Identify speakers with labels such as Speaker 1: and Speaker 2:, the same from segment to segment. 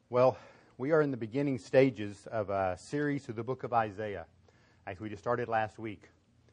Speaker 1: Well, we are in the beginning stages of a series through the book of Isaiah, as we just started last week.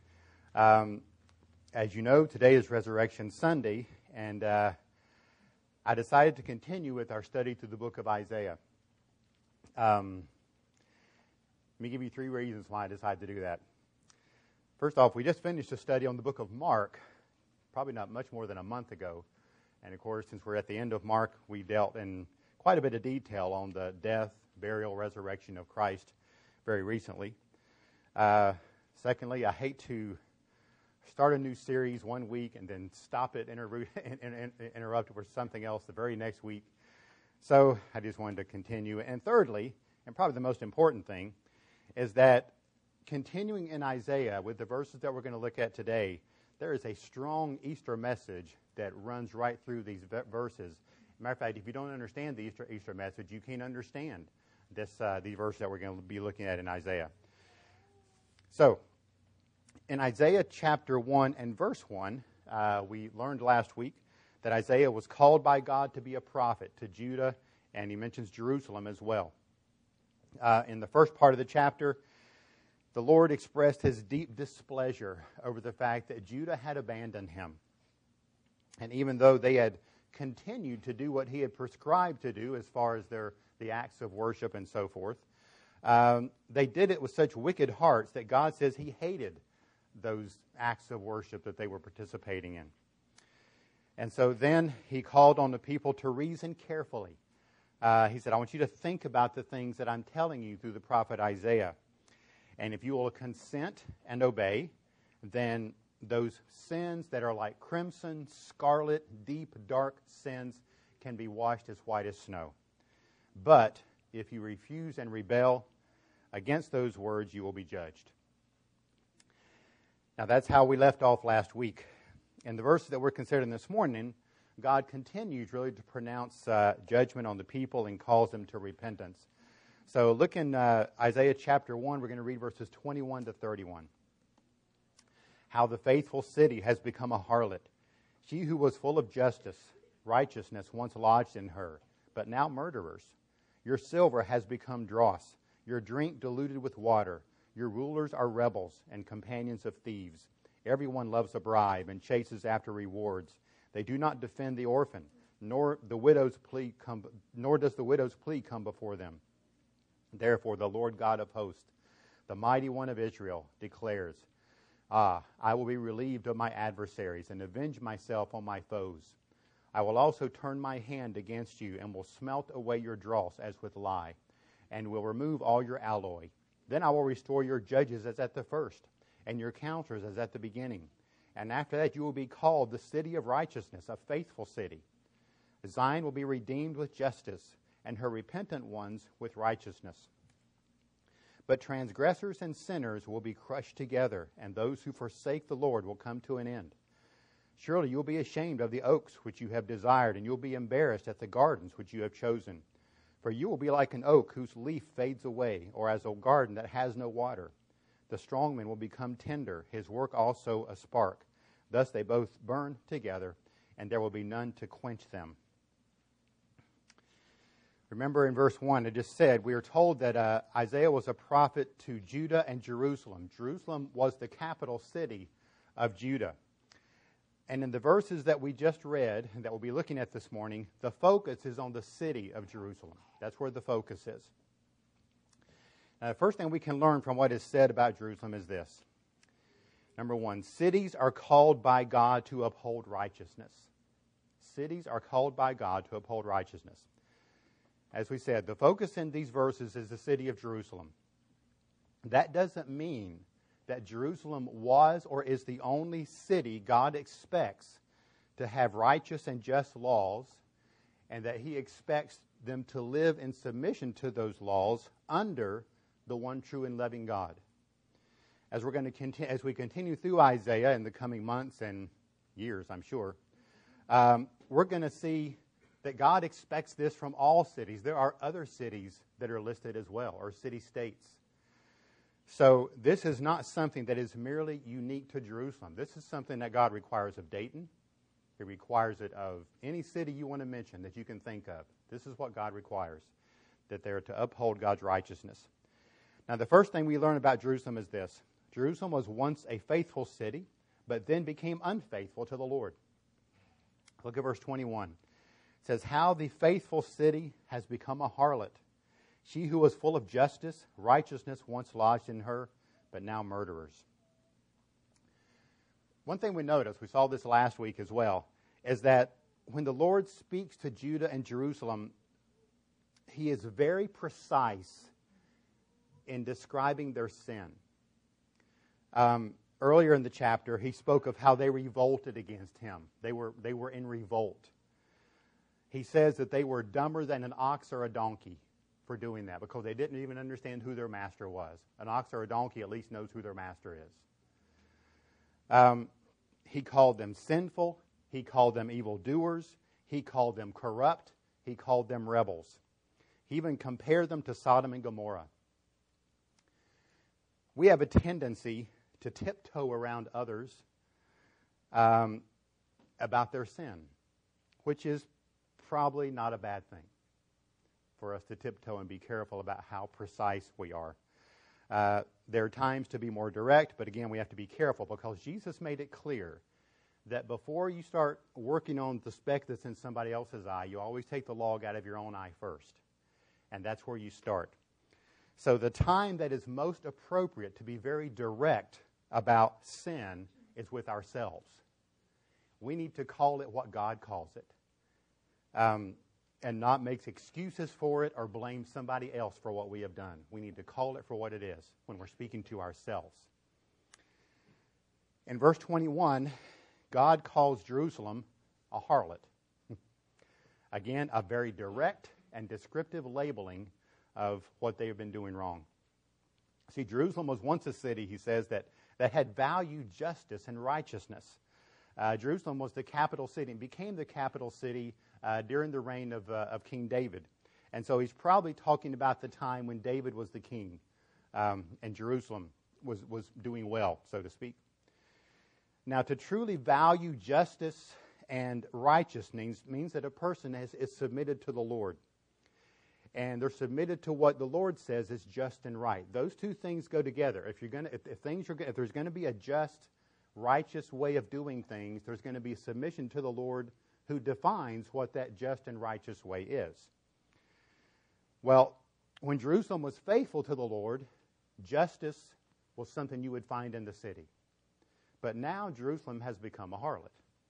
Speaker 1: As you know, today is Resurrection Sunday, and I decided to continue with our study through the book of Isaiah. Let me give you 3 reasons why I decided to do that. First off, we just finished a study on the book of Mark, probably not much more than a month ago. And of course, since we're at the end of Mark, we dealt in quite a bit of detail on the death, burial, resurrection of Christ very recently. Secondly, I hate to start a new series one week and then stop it, interrupt it with something else the very next week. So I just wanted to continue. And thirdly, and probably the most important thing, is that continuing in Isaiah with the verses that we're going to look at today, there is a strong Easter message that runs right through these verses. Matter of fact, if you don't understand the Easter message, you can't understand these verses that we're going to be looking at in Isaiah. So, in Isaiah chapter 1 and verse 1, we learned last week that Isaiah was called by God to be a prophet to Judah, and he mentions Jerusalem as well. In the first part of the chapter, the Lord expressed his deep displeasure over the fact that Judah had abandoned him. And even though they had continued to do what he had prescribed to do as far as the acts of worship and so forth, they did it with such wicked hearts that God says he hated those acts of worship that they were participating in. And so then he called on the people to reason carefully. He said, I want you to think about the things that I'm telling you through the prophet Isaiah. And if you will consent and obey, then those sins that are like crimson, scarlet, deep, dark sins can be washed as white as snow. But if you refuse and rebel against those words, you will be judged. Now that's how we left off last week. In the verses that we're considering this morning, God continues really to pronounce judgment on the people and calls them to repentance. So look in Isaiah chapter 1, we're going to read verses 21 to 31. How the faithful city has become a harlot. She who was full of justice, righteousness once lodged in her, but now murderers. Your silver has become dross, your drink diluted with water. Your rulers are rebels and companions of thieves. Everyone loves a bribe and chases after rewards. They do not defend the orphan, nor does the widow's plea come before them. Therefore, the Lord God of hosts, the mighty one of Israel, declares, I will be relieved of my adversaries and avenge myself on my foes. I will also turn my hand against you and will smelt away your dross as with lye, and will remove all your alloy. Then I will restore your judges as at the first, and your counselors as at the beginning. And after that you will be called the city of righteousness, a faithful city. Zion will be redeemed with justice, and her repentant ones with righteousness. But transgressors and sinners will be crushed together, and those who forsake the Lord will come to an end. Surely you will be ashamed of the oaks which you have desired, and you will be embarrassed at the gardens which you have chosen. For you will be like an oak whose leaf fades away, or as a garden that has no water. The strong man will become tender, his work also a spark. Thus they both burn together, and there will be none to quench them. Remember in verse 1, it just said, we are told that Isaiah was a prophet to Judah and Jerusalem. Jerusalem was the capital city of Judah. And in the verses that we just read, and that we'll be looking at this morning, the focus is on the city of Jerusalem. That's where the focus is. Now, the first thing we can learn from what is said about Jerusalem is this. Number 1, cities are called by God to uphold righteousness. Cities are called by God to uphold righteousness. As we said, the focus in these verses is the city of Jerusalem. That doesn't mean that Jerusalem was or is the only city God expects to have righteous and just laws, and that he expects them to live in submission to those laws under the one true and loving God. As we continue through Isaiah in the coming months and years, I'm sure, we're going to see that God expects this from all cities. There are other cities that are listed as well, or city-states. So this is not something that is merely unique to Jerusalem. This is something that God requires of Dayton. He requires it of any city you want to mention that you can think of. This is what God requires. that they're to uphold God's righteousness. Now, the first thing we learn about Jerusalem is this. Jerusalem was once a faithful city, but then became unfaithful to the Lord. Look at verse 21. It says, how the faithful city has become a harlot. She who was full of justice, righteousness once lodged in her, but now murderers. One thing we notice, we saw this last week as well, is that when the Lord speaks to Judah and Jerusalem, he is very precise in describing their sin. Earlier in the chapter, he spoke of how they revolted against him. They were in revolt. He says that they were dumber than an ox or a donkey for doing that because they didn't even understand who their master was. An ox or a donkey at least knows who their master is. He called them sinful. He called them evildoers. He called them corrupt. He called them rebels. He even compared them to Sodom and Gomorrah. We have a tendency to tiptoe around others about their sin, which is probably not a bad thing for us to tiptoe and be careful about how precise we are. There are times to be more direct, but again, we have to be careful because Jesus made it clear that before you start working on the speck that's in somebody else's eye, you always take the log out of your own eye first. And that's where you start. So the time that is most appropriate to be very direct about sin is with ourselves. We need to call it what God calls it. And not make excuses for it or blame somebody else for what we have done. We need to call it for what it is when we're speaking to ourselves. In verse 21, God calls Jerusalem a harlot. Again, a very direct and descriptive labeling of what they have been doing wrong. See, Jerusalem was once a city, he says, that had valued justice and righteousness. Jerusalem was the capital city and became the capital city during the reign of King David. And so he's probably talking about the time when David was the king and Jerusalem was doing well, so to speak. Now, to truly value justice and righteousness means that a person is submitted to the Lord. And they're submitted to what the Lord says is just and right. Those two things go together. If there's going to be a just, righteous way of doing things, there's going to be submission to the Lord who defines what that just and righteous way is. Well, when Jerusalem was faithful to the Lord, justice was something you would find in the city. But now Jerusalem has become a harlot.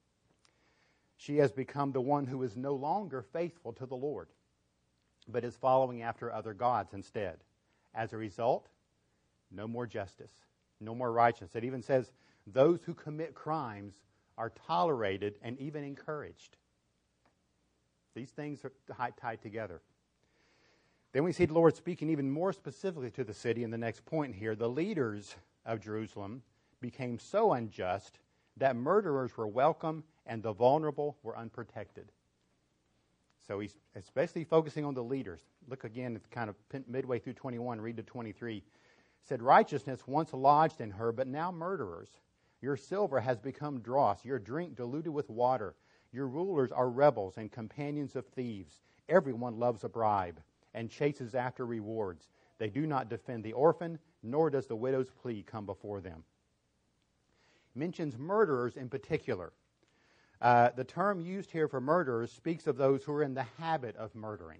Speaker 1: She has become the one who is no longer faithful to the Lord, but is following after other gods instead. As a result, no more justice, no more righteousness. It even says those who commit crimes are tolerated and even encouraged. These things are tied together. Then we see the Lord speaking even more specifically to the city in the next point here. The leaders of Jerusalem became so unjust that murderers were welcome and the vulnerable were unprotected. So he's especially focusing on the leaders. Look again, it's kind of midway through 21, read to 23. It said, righteousness once lodged in her, but now murderers. Your silver has become dross, your drink diluted with water. Your rulers are rebels and companions of thieves. Everyone loves a bribe and chases after rewards. They do not defend the orphan, nor does the widow's plea come before them. Mentions murderers in particular. The term used here for murderers speaks of those who are in the habit of murdering.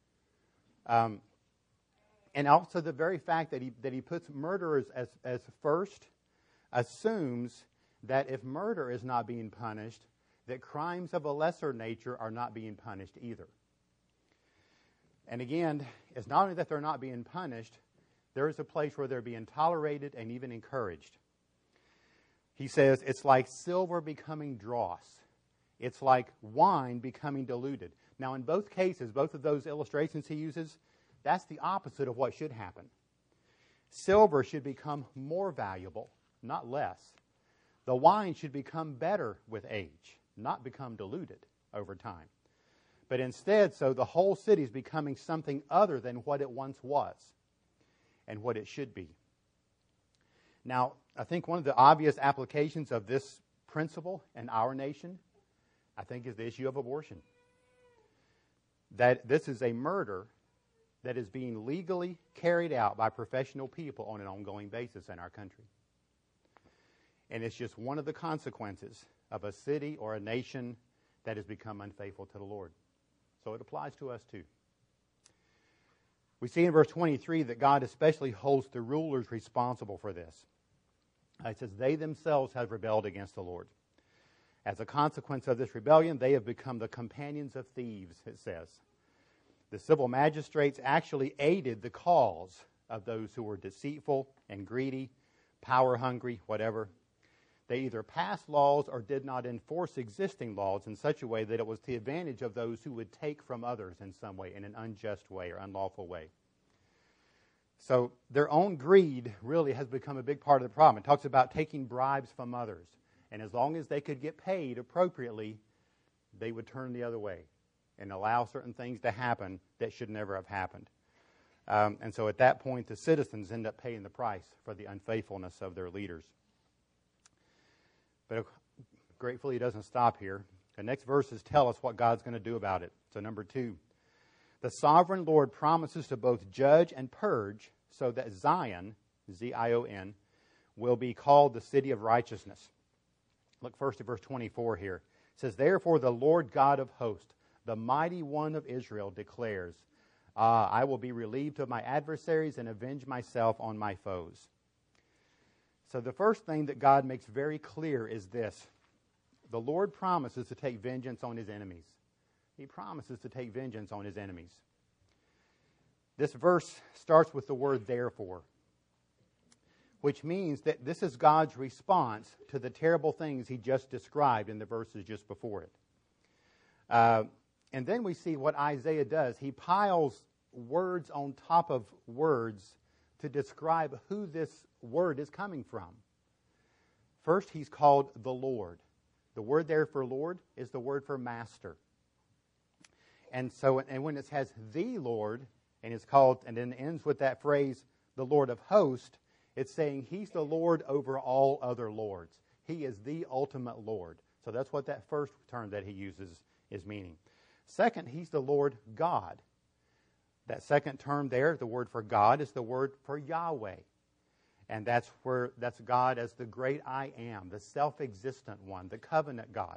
Speaker 1: And also the very fact that he puts murderers as first assumes that if murder is not being punished, that crimes of a lesser nature are not being punished either. And again, it's not only that they're not being punished, there is a place where they're being tolerated and even encouraged. He says it's like silver becoming dross. It's like wine becoming diluted. Now, in both cases, both of those illustrations he uses, that's the opposite of what should happen. Silver should become more valuable, not less. The wine should become better with age, not become diluted over time. But instead, so the whole city is becoming something other than what it once was and what it should be. Now, I think one of the obvious applications of this principle in our nation, I think, is the issue of abortion. That this is a murder that is being legally carried out by professional people on an ongoing basis in our country. And it's just one of the consequences of a city or a nation that has become unfaithful to the Lord. So it applies to us too. We see in verse 23 that God especially holds the rulers responsible for this. It says, they themselves have rebelled against the Lord. As a consequence of this rebellion, they have become the companions of thieves, it says. The civil magistrates actually aided the cause of those who were deceitful and greedy, power-hungry, whatever. They either passed laws or did not enforce existing laws in such a way that it was to the advantage of those who would take from others in some way, in an unjust way or unlawful way. So their own greed really has become a big part of the problem. It talks about taking bribes from others. And as long as they could get paid appropriately, they would turn the other way and allow certain things to happen that should never have happened. And so at that point, the citizens end up paying the price for the unfaithfulness of their leaders. But gratefully, it doesn't stop here. The next verses tell us what God's going to do about it. So number 2, the sovereign Lord promises to both judge and purge so that Zion, Z-I-O-N, will be called the city of righteousness. Look first at verse 24 here. It says, therefore the Lord God of hosts, the mighty one of Israel, declares, I will be relieved of my adversaries and avenge myself on my foes. So the first thing that God makes very clear is this. The Lord promises to take vengeance on his enemies. He promises to take vengeance on his enemies. This verse starts with the word therefore, which means that this is God's response to the terrible things he just described in the verses just before it. And then we see what Isaiah does. He piles words on top of words to describe who this word is coming from. First, he's called the Lord. The word there for Lord is the word for master. And when it says the Lord, and it's called, and then ends with that phrase, the Lord of hosts, it's saying he's the Lord over all other lords. He is the ultimate Lord. So that's what that first term that he uses is meaning. Second, he's the Lord God. That second term there, the word for God, is the word for Yahweh. And that's God as the great I am, the self-existent one, the covenant God.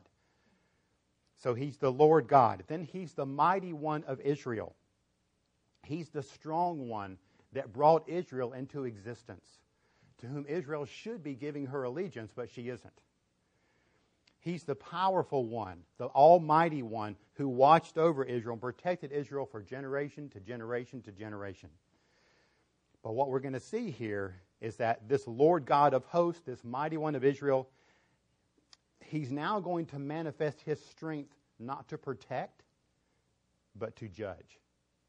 Speaker 1: So he's the Lord God. Then he's the mighty one of Israel. He's the strong one that brought Israel into existence, to whom Israel should be giving her allegiance, but she isn't. He's the powerful one, the almighty one who watched over Israel and protected Israel for generation to generation to generation. But what we're going to see here is that this Lord God of hosts, this mighty one of Israel, he's now going to manifest his strength not to protect, but to judge.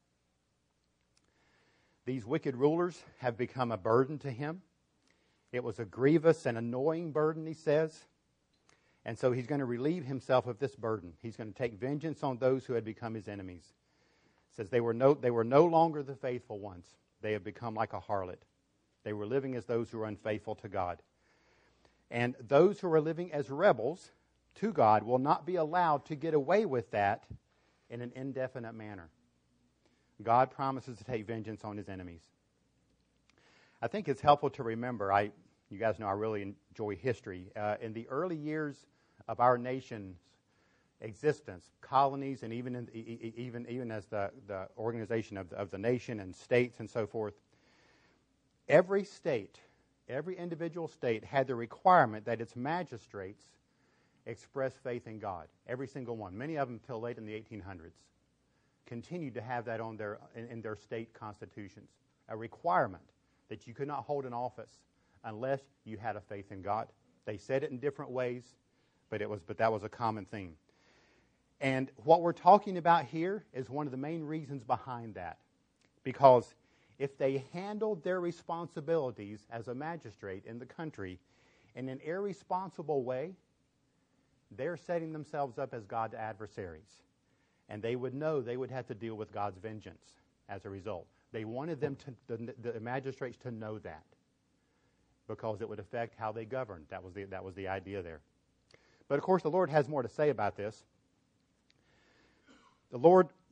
Speaker 1: These wicked rulers have become a burden to him. It was a grievous and annoying burden, he says. And so he's going to relieve himself of this burden. He's going to take vengeance on those who had become his enemies. It says they were no longer the faithful ones. They have become like a harlot. They were living as those who were unfaithful to God. And those who are living as rebels to God will not be allowed to get away with that in an indefinite manner. God promises to take vengeance on his enemies. I think it's helpful to remember, you guys know I really enjoy history. In the early years of our nation's existence, colonies, and even as the organization of the nation and states and so forth, every individual state had the requirement that its magistrates express faith in God. Every single one. Many of them till late in the 1800s continued to have that in their state constitutions. A requirement that you could not hold an office unless you had a faith in God. They said it in different ways, but that was a common theme. And what we're talking about here is one of the main reasons behind that. Because if they handled their responsibilities as a magistrate in the country in an irresponsible way, they're setting themselves up as God's adversaries. And they would know they would have to deal with God's vengeance as a result. They wanted the magistrates to know that, because it would affect how they governed. That was the idea there. But of course, the Lord has more to say about this. The Lord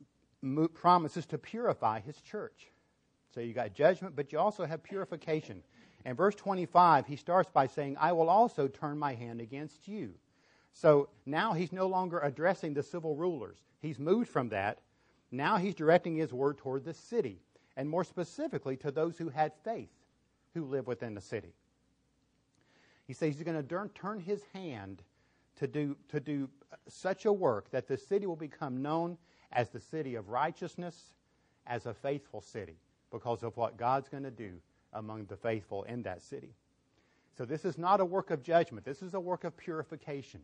Speaker 1: promises to purify his church. So you got judgment, but you also have purification. In verse 25, he starts by saying, I will also turn my hand against you. So now he's no longer addressing the civil rulers. He's moved from that. Now he's directing his word toward the city, and more specifically to those who had faith, who live within the city. He says he's going to turn his hand to do such a work that the city will become known as the city of righteousness, as a faithful city, because of what God's going to do among the faithful in that city. So this is not a work of judgment. This is a work of purification.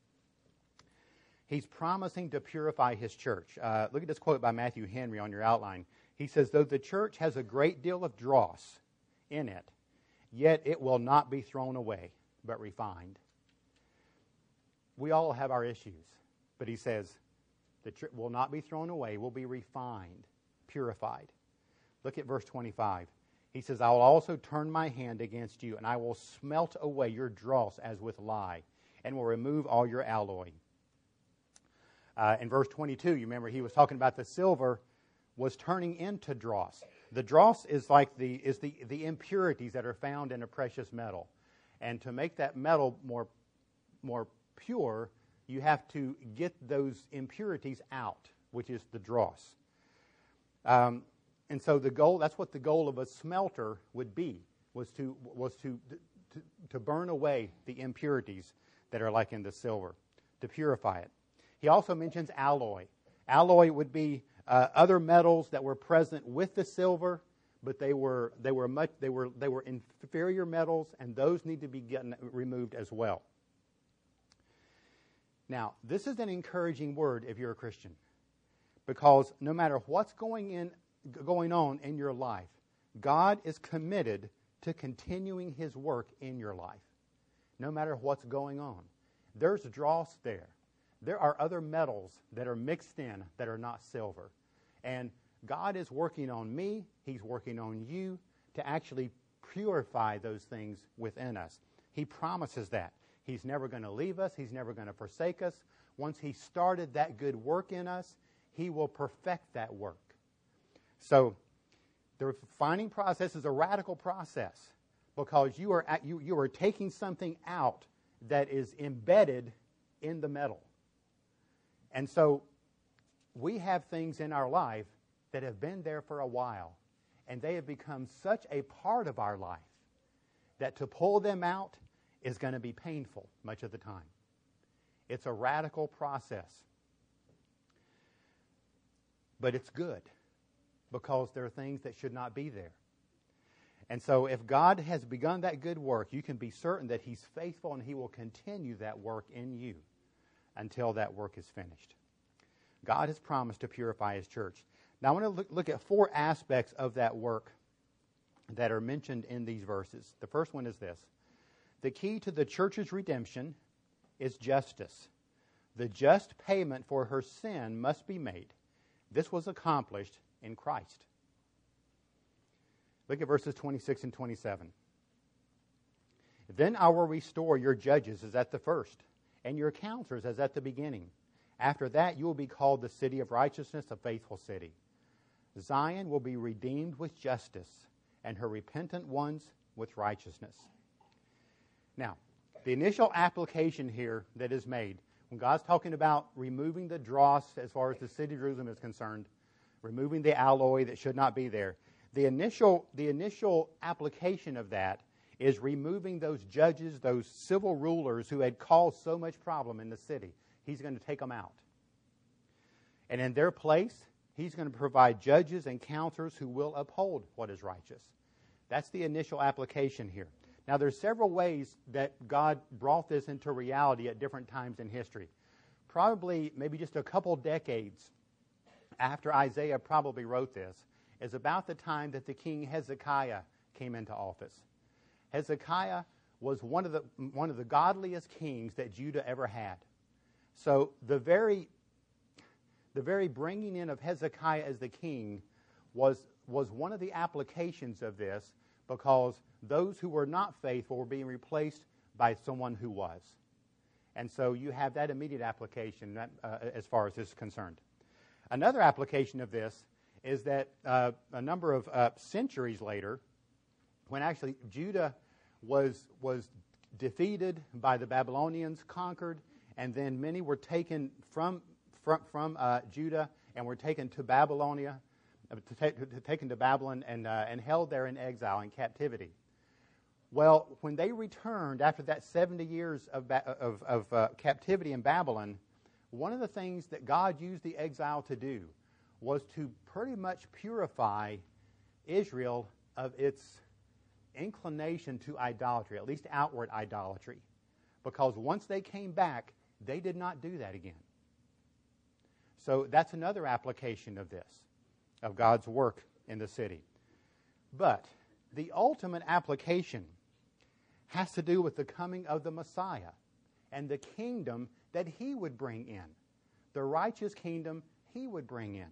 Speaker 1: He's promising to purify his church. Look at this quote by Matthew Henry on your outline. He says, though the church has a great deal of dross in it, yet it will not be thrown away, but refined. We all have our issues, but he says the church will not be thrown away, will be refined, purified. Look at verse 25. He says, I will also turn my hand against you, and I will smelt away your dross as with lye, and will remove all your alloy. In verse 22, you remember he was talking about the silver was turning into dross. The dross is like the impurities that are found in a precious metal. And to make that metal more pure, you have to get those impurities out, which is the dross. And so the goal, that's what the goal of a smelter would be, was to burn away the impurities that are like in the silver, to purify it. He also mentions alloy. Alloy would be other metals that were present with the silver, but they were inferior metals, and those need to be removed as well. Now, this is an encouraging word if you're a Christian, because no matter what's going on in your life, God is committed to continuing his work in your life, no matter what's going on. There's dross there. There are other metals that are mixed in that are not silver. And God is working on me, he's working on you to actually purify those things within us. He promises that. He's never going to leave us. He's never going to forsake us. Once he started that good work in us, he will perfect that work. So the refining process is a radical process, because you are taking something out that is embedded in the metal. And so we have things in our life that have been there for a while, and they have become such a part of our life that to pull them out is going to be painful much of the time. It's a radical process. But it's good, because there are things that should not be there. And so if God has begun that good work, you can be certain that he's faithful and he will continue that work in you until that work is finished. God has promised to purify his church. Now I want to look at 4 aspects of that work that are mentioned in these verses. The first one is this. The key to the church's redemption is justice. The just payment for her sin must be made. This was accomplished in Christ. Look at verses 26 and 27. Then I will restore your judges as at the first, and your counselors as at the beginning. After that you will be called the city of righteousness, a faithful city. Zion will be redeemed with justice, and her repentant ones with righteousness. Now, the initial application here that is made, when God's talking about removing the dross as far as the city of Jerusalem is concerned, removing the alloy that should not be there, the initial application of that is removing those judges, those civil rulers who had caused so much problem in the city. He's going to take them out. And in their place, he's going to provide judges and counselors who will uphold what is righteous. That's the initial application here. Now, there's several ways that God brought this into reality at different times in history. Probably, maybe just a couple decades after Isaiah probably wrote this, is about the time that the king Hezekiah came into office. Hezekiah was one of the godliest kings that Judah ever had. So the very bringing in of Hezekiah as the king was one of the applications of this, because those who were not faithful were being replaced by someone who was. And so you have that immediate application as far as this is concerned. Another application of this is that a number of centuries later, when actually Judah was defeated by the Babylonians, conquered, and then many were taken from Judah and were taken to Babylonia, taken to Babylon and held there in exile in captivity. Well, when they returned after that 70 years of captivity in Babylon, one of the things that God used the exile to do was to pretty much purify Israel of its inclination to idolatry, at least outward idolatry. Because once they came back, they did not do that again. So that's another application of this, of God's work in the city. But the ultimate application has to do with the coming of the Messiah and the kingdom that he would bring in, the righteous kingdom he would bring in.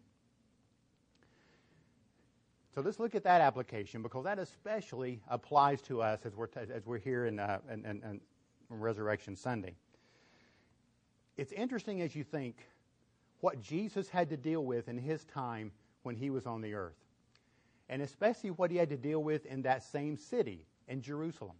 Speaker 1: So let's look at that application, because that especially applies to us as we're here in Resurrection Sunday. It's interesting as you think what Jesus had to deal with in his time when he was on the earth, and especially what he had to deal with in that same city, in Jerusalem.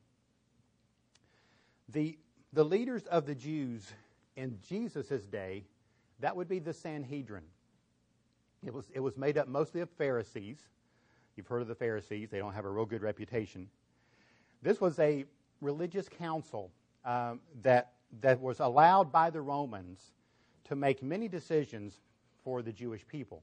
Speaker 1: The leaders of the Jews in Jesus' day, that would be the Sanhedrin. It was made up mostly of Pharisees. You've heard of the Pharisees. They don't have a real good reputation. This was a religious council that was allowed by the Romans to make many decisions for the Jewish people.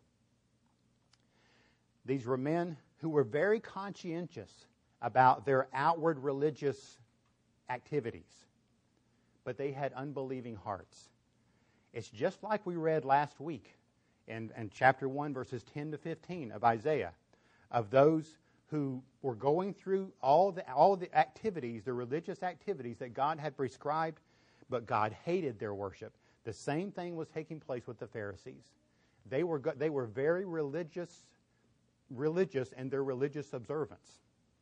Speaker 1: These were men who were very conscientious about their outward religious activities, but they had unbelieving hearts. It's just like we read last week in chapter 1, verses 10 to 15 of Isaiah, of those who were going through all the activities, the religious activities that God had prescribed, but God hated their worship. The same thing was taking place with the Pharisees. They were very religious in their religious observance.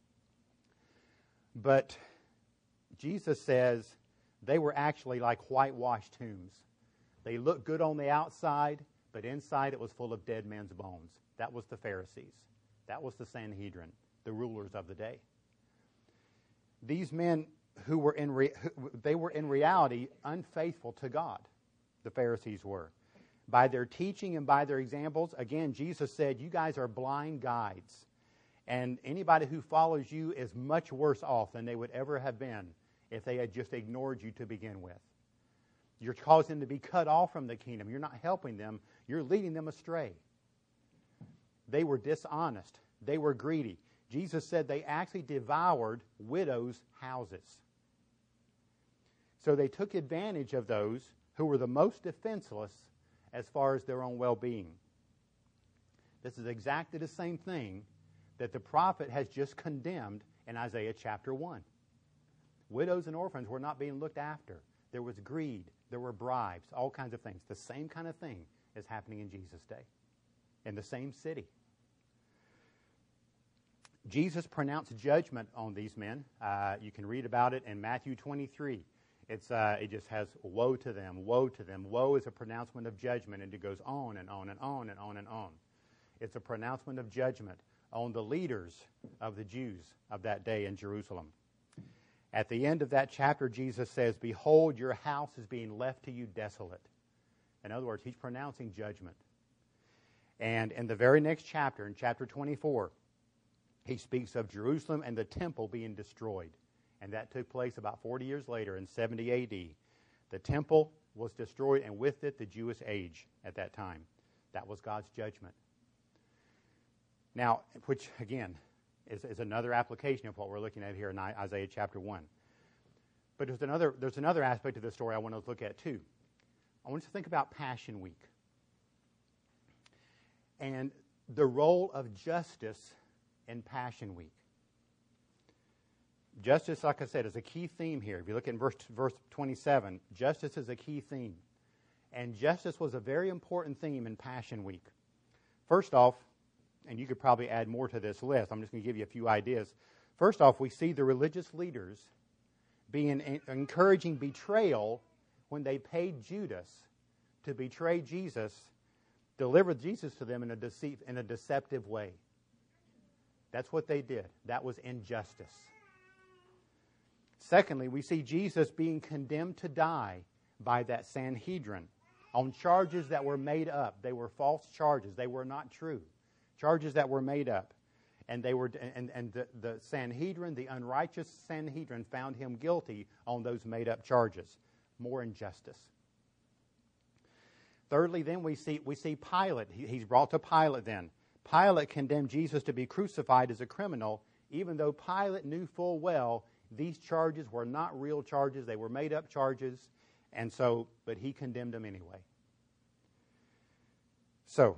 Speaker 1: But Jesus says they were actually like whitewashed tombs. They looked good on the outside, but inside it was full of dead men's bones. That was the Pharisees. That was the Sanhedrin, the rulers of the day. These men who were in reality unfaithful to God. The Pharisees were. By their teaching and by their examples, again, Jesus said, you guys are blind guides. And anybody who follows you is much worse off than they would ever have been if they had just ignored you to begin with. You're causing them to be cut off from the kingdom. You're not helping them. You're leading them astray. They were dishonest. They were greedy. Jesus said they actually devoured widows' houses. So they took advantage of those who were the most defenseless as far as their own well-being. This is exactly the same thing that the prophet has just condemned in Isaiah chapter 1. Widows and orphans were not being looked after. There was greed. There were bribes, all kinds of things. The same kind of thing is happening in Jesus' day, in the same city. Jesus pronounced judgment on these men. You can read about it in Matthew 23. It just has woe to them, woe to them. Woe is a pronouncement of judgment, and it goes on and on and on and on and on. It's a pronouncement of judgment on the leaders of the Jews of that day in Jerusalem. At the end of that chapter, Jesus says, behold, your house is being left to you desolate. In other words, he's pronouncing judgment. And in the very next chapter, in chapter 24, he speaks of Jerusalem and the temple being destroyed. And that took place about 40 years later in 70 A.D. The temple was destroyed, and with it the Jewish age at that time. That was God's judgment. Now, which, again, is another application of what we're looking at here in Isaiah chapter 1. But there's another aspect of the story I want to look at too. I want us to think about Passion Week and the role of justice in Passion Week. Justice, like I said, is a key theme here. If you look at verse 27, justice is a key theme. And justice was a very important theme in Passion Week. First off, and you could probably add more to this list. I'm just going to give you a few ideas. First off, we see the religious leaders encouraging betrayal when they paid Judas to betray Jesus. delivered Jesus to them in a deceptive way. That's what they did. That was injustice. Secondly, we see Jesus being condemned to die by that Sanhedrin on charges that were made up. They were false charges. They were not true. Charges that were made up. And the Sanhedrin, the unrighteous Sanhedrin, found him guilty on those made up charges. More injustice. Thirdly, then we see Pilate. He's brought to Pilate then. Pilate condemned Jesus to be crucified as a criminal, even though Pilate knew full well these charges were not real charges. They were made up charges. But he condemned them anyway. So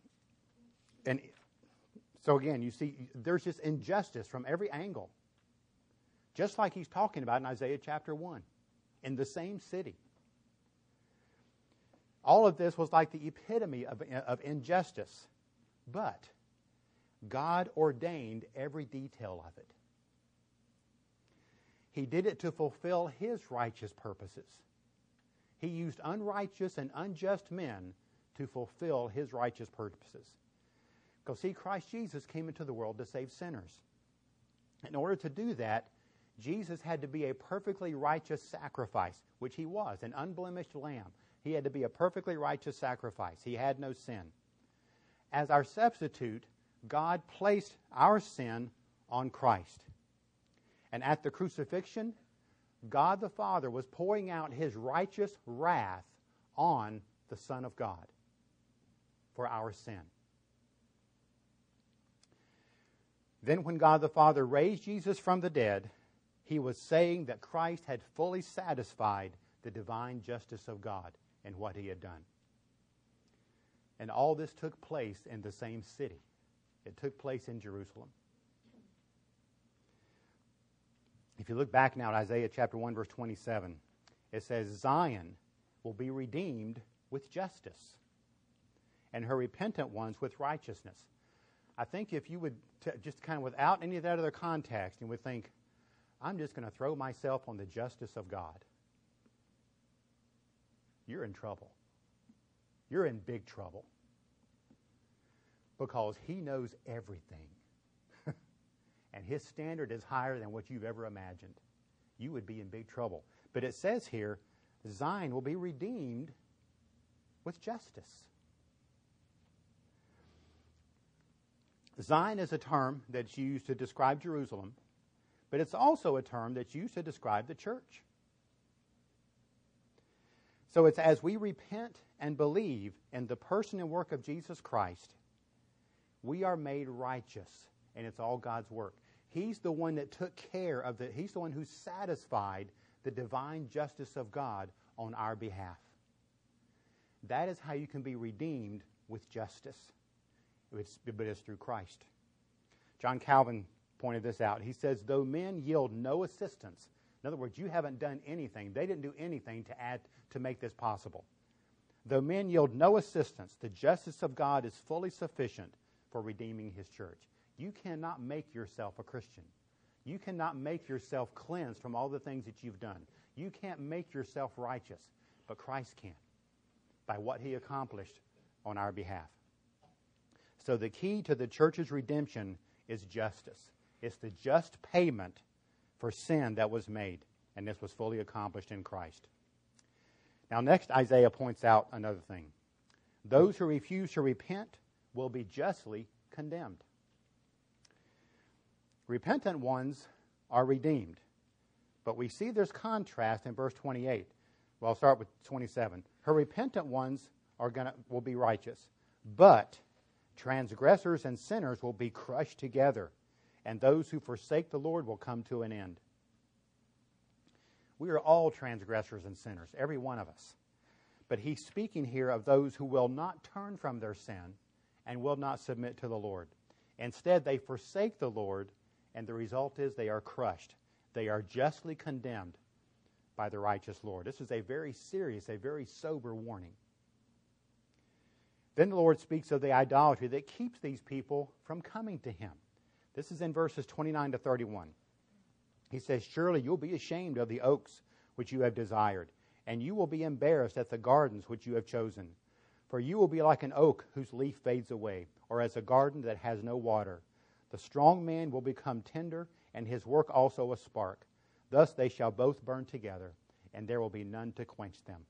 Speaker 1: again, you see, there's just injustice from every angle. Just like he's talking about in Isaiah chapter 1, in the same city. All of this was like the epitome of injustice. But God ordained every detail of it. He did it to fulfill His righteous purposes. He used unrighteous and unjust men to fulfill His righteous purposes. Because see, Christ Jesus came into the world to save sinners. In order to do that, Jesus had to be a perfectly righteous sacrifice, which He was, an unblemished lamb. He had to be a perfectly righteous sacrifice. He had no sin. As our substitute, God placed our sin on Christ. And at the crucifixion, God the Father was pouring out His righteous wrath on the Son of God for our sin. Then when God the Father raised Jesus from the dead, He was saying that Christ had fully satisfied the divine justice of God in what He had done. And all this took place in the same city. It took place in Jerusalem. If you look back now at Isaiah chapter 1, verse 27, it says, Zion will be redeemed with justice, and her repentant ones with righteousness. I think if you would just kind of without any of that other context, you would think, I'm just going to throw myself on the justice of God. You're in trouble. You're in big trouble. Because He knows everything. And His standard is higher than what you've ever imagined. You would be in big trouble. But it says here, Zion will be redeemed with justice. Zion is a term that's used to describe Jerusalem, but it's also a term that's used to describe the church. So it's as we repent and believe in the person and work of Jesus Christ, we are made righteous, and it's all God's work. He's the one that took care of He's the one who satisfied the divine justice of God on our behalf. That is how you can be redeemed with justice. But it's through Christ. John Calvin pointed this out. He says, though men yield no assistance, in other words, you haven't done anything. They didn't do anything to make this possible. Though men yield no assistance, the justice of God is fully sufficient for redeeming His church. You cannot make yourself a Christian. You cannot make yourself cleansed from all the things that you've done. You can't make yourself righteous, but Christ can, by what He accomplished on our behalf. So the key to the church's redemption is justice. It's the just payment for sin that was made, and this was fully accomplished in Christ. Now next, Isaiah points out another thing. Those who refuse to repent will be justly condemned. Repentant ones are redeemed, but we see there's contrast in verse 28. Well, I'll start with 27. Her repentant ones will be righteous, but transgressors and sinners will be crushed together, and those who forsake the Lord will come to an end. We are all transgressors and sinners, every one of us. But he's speaking here of those who will not turn from their sin and will not submit to the Lord. Instead, they forsake the Lord, and the result is they are crushed. They are justly condemned by the righteous Lord. This is a very serious, a very sober warning. Then the Lord speaks of the idolatry that keeps these people from coming to Him. This is in verses 29 to 31. He says, surely you'll be ashamed of the oaks which you have desired, and you will be embarrassed at the gardens which you have chosen. For you will be like an oak whose leaf fades away, or as a garden that has no water. The strong man will become tender, and his work also a spark. Thus they shall both burn together, and there will be none to quench them.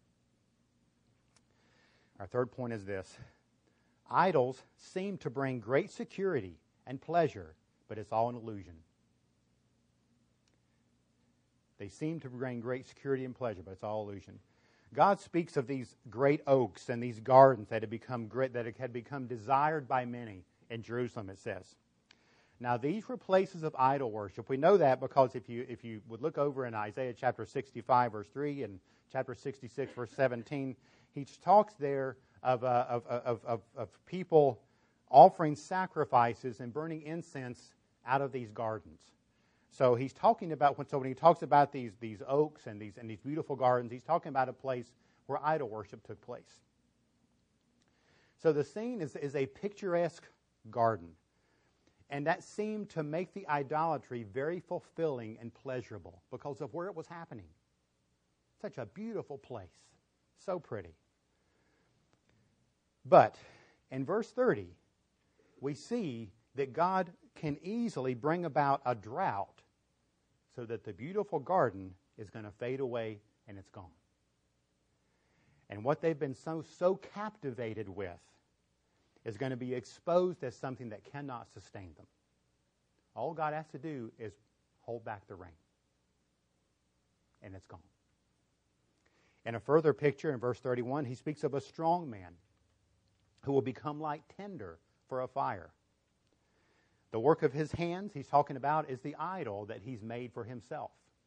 Speaker 1: Our third point is this. Idols seem to bring great security and pleasure, but it's all an illusion. They seem to bring great security and pleasure, but it's all illusion. God speaks of these great oaks and these gardens that had become great, that had become desired by many in Jerusalem, it says. Now, these were places of idol worship. We know that because if you would look over in Isaiah chapter 65, verse 3, and chapter 66, verse 17, he talks there of people offering sacrifices and burning incense out of these gardens. So he's talking about when he talks about these oaks and these beautiful gardens, he's talking about a place where idol worship took place. So the scene is a picturesque garden, and that seemed to make the idolatry very fulfilling and pleasurable because of where it was happening. Such a beautiful place, so pretty. But in verse 30, we see that God can easily bring about a drought so that the beautiful garden is going to fade away and it's gone. And what they've been so captivated with is going to be exposed as something that cannot sustain them. All God has to do is hold back the rain. And it's gone. In a further picture in verse 31, he speaks of a strong man who will become like tinder for a fire. The work of his hands, he's talking about, is the idol that he's made for himself.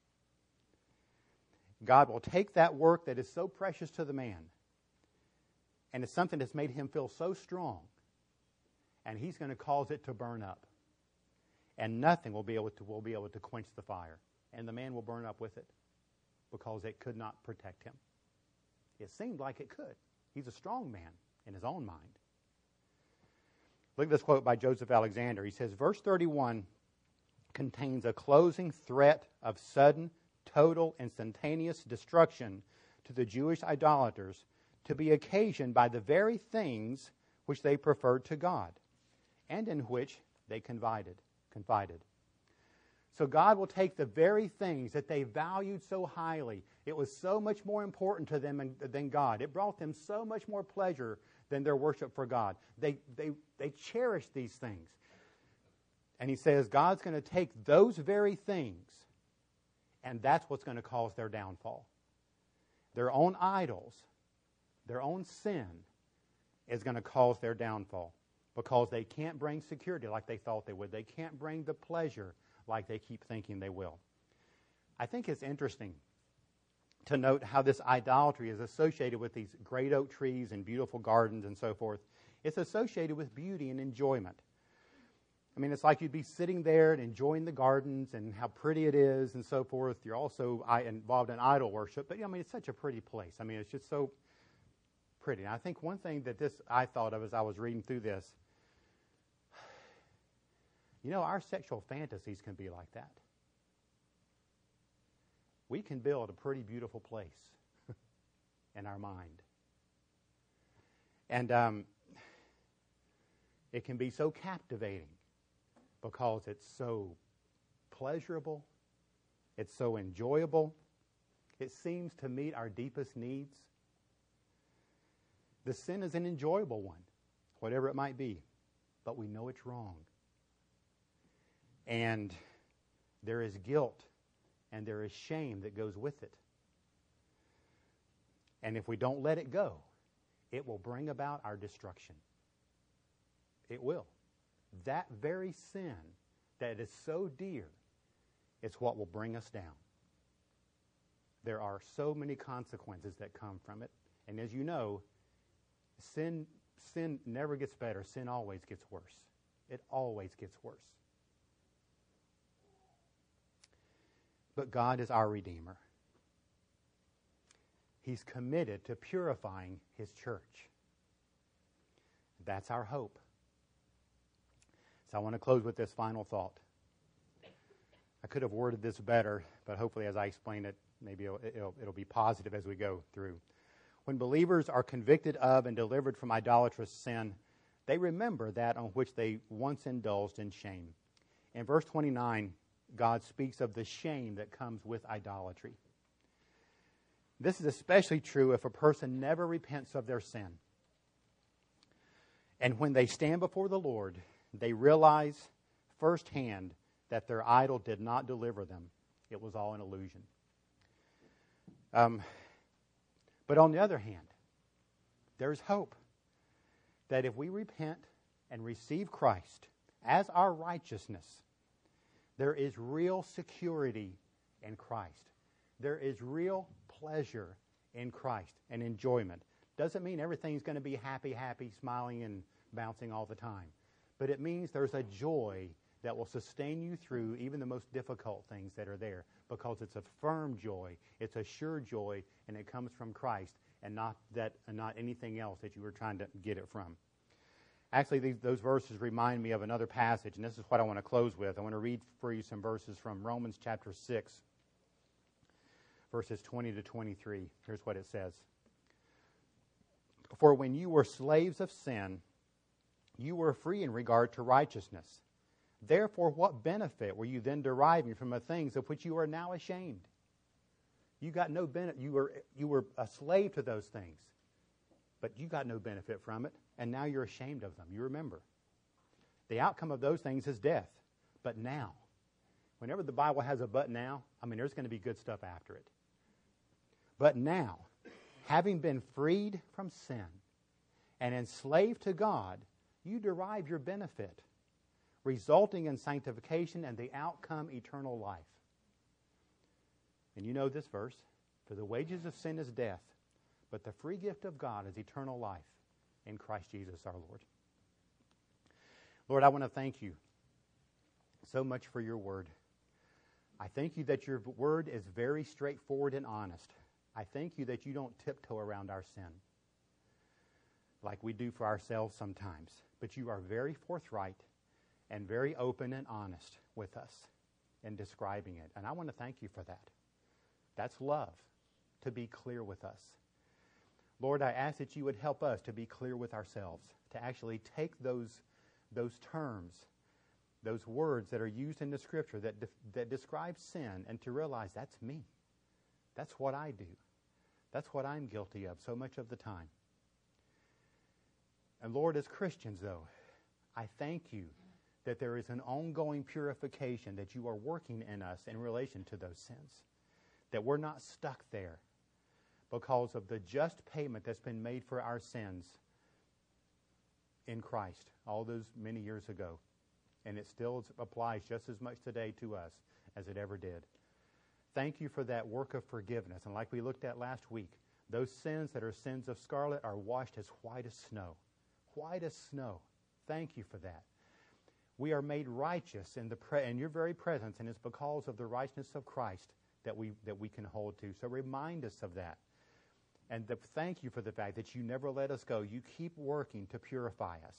Speaker 1: God will take that work that is so precious to the man, and it's something that's made him feel so strong, and he's going to cause it to burn up. And nothing will be able to quench the fire. And the man will burn up with it because it could not protect him. It seemed like it could. He's a strong man in his own mind. Look at this quote by Joseph Alexander. He says, verse 31 contains a closing threat of sudden, total, instantaneous destruction to the Jewish idolaters to be occasioned by the very things which they preferred to God and in which they confided. So God will take the very things that they valued so highly. It was so much more important to them than God. It brought them so much more pleasure than their worship for God. They cherished these things. And he says God's going to take those very things, and that's what's going to cause their downfall. Their own idols, their own sin is going to cause their downfall because they can't bring security like they thought they would. They can't bring the pleasure like they keep thinking they will. I think it's interesting to note how this idolatry is associated with these great oak trees and beautiful gardens and so forth. It's associated with beauty and enjoyment. I mean, it's like you'd be sitting there and enjoying the gardens and how pretty it is and so forth. You're also involved in idol worship, but I mean, it's such a pretty place. I mean, it's just so pretty. And I think one thing that I thought of as I was reading through this, our sexual fantasies can be like that. We can build a pretty beautiful place in our mind. And it can be so captivating because it's so pleasurable, it's so enjoyable, it seems to meet our deepest needs. The sin is an enjoyable one, whatever it might be, but we know it's wrong. And there is guilt and there is shame that goes with it. And if we don't let it go, it will bring about our destruction. It will. That very sin that is so dear is what will bring us down. There are so many consequences that come from it. And as you know, sin never gets better. Sin always gets worse. It always gets worse. But God is our Redeemer. He's committed to purifying His church. That's our hope. So I want to close with this final thought. I could have worded this better, but hopefully as I explain it, maybe it'll be positive as we go through. When believers are convicted of and delivered from idolatrous sin, they remember that on which they once indulged in shame. In verse 29, God speaks of the shame that comes with idolatry. This is especially true if a person never repents of their sin. And when they stand before the Lord, they realize firsthand that their idol did not deliver them. It was all an illusion. But on the other hand, there's hope that if we repent and receive Christ as our righteousness, there is real security in Christ. There is real pleasure in Christ and enjoyment. Doesn't mean everything's going to be happy, smiling and bouncing all the time. But it means there's a joy that will sustain you through even the most difficult things that are there, because it's a firm joy, it's a sure joy, and it comes from Christ and not anything else that you were trying to get it from. Actually, those verses remind me of another passage, and this is what I want to close with. I want to read for you some verses from Romans chapter 6, verses 20 to 23. Here's what it says. For when you were slaves of sin, you were free in regard to righteousness. Therefore, what benefit were you then deriving from the things of which you are now ashamed? You got no benefit. You were a slave to those things, but you got no benefit from it, and now you're ashamed of them. You remember. The outcome of those things is death. But now, whenever the Bible has a but now, there's going to be good stuff after it. But now, having been freed from sin and enslaved to God, you derive your benefit, resulting in sanctification and the outcome eternal life. And you know this verse, for the wages of sin is death, but the free gift of God is eternal life in Christ Jesus our Lord. Lord, I want to thank you so much for your word. I thank you that your word is very straightforward and honest. I thank you that you don't tiptoe around our sin like we do for ourselves sometimes, but you are very forthright and very open and honest with us in describing it. And I want to thank you for that. That's love, to be clear with us. Lord, I ask that you would help us to be clear with ourselves, to actually take those terms, those words that are used in the Scripture that describe sin, and to realize that's me. That's what I do. That's what I'm guilty of so much of the time. And Lord, as Christians, though, I thank you that there is an ongoing purification that you are working in us in relation to those sins, that we're not stuck there because of the just payment that's been made for our sins in Christ all those many years ago. And it still applies just as much today to us as it ever did. Thank you for that work of forgiveness. And like we looked at last week, those sins that are sins of scarlet are washed as white as snow. White as snow. Thank you for that. We are made righteous in your very presence, and it's because of the righteousness of Christ that we can hold to. So remind us of that. And thank you for the fact that you never let us go. You keep working to purify us.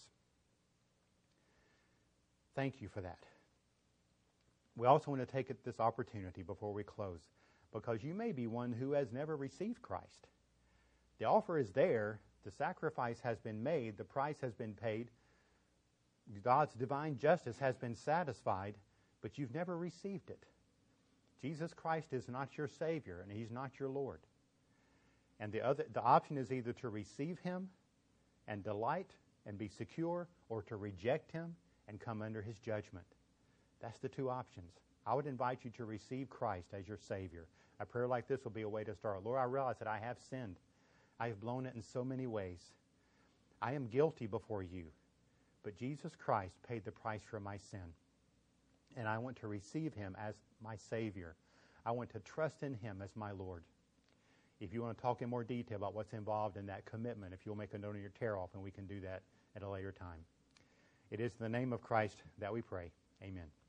Speaker 1: Thank you for that. We also want to take this opportunity before we close, because you may be one who has never received Christ. The offer is there. The sacrifice has been made. The price has been paid. God's divine justice has been satisfied, but you've never received it. Jesus Christ is not your Savior, and He's not your Lord. And the option is either to receive Him and delight and be secure, or to reject Him and come under His judgment. That's the two options. I would invite you to receive Christ as your Savior. A prayer like this will be a way to start. Lord, I realize that I have sinned. I have blown it in so many ways. I am guilty before you. But Jesus Christ paid the price for my sin. And I want to receive Him as my Savior. I want to trust in Him as my Lord. If you want to talk in more detail about what's involved in that commitment, if you'll make a note on your tear-off, and we can do that at a later time. It is in the name of Christ that we pray. Amen.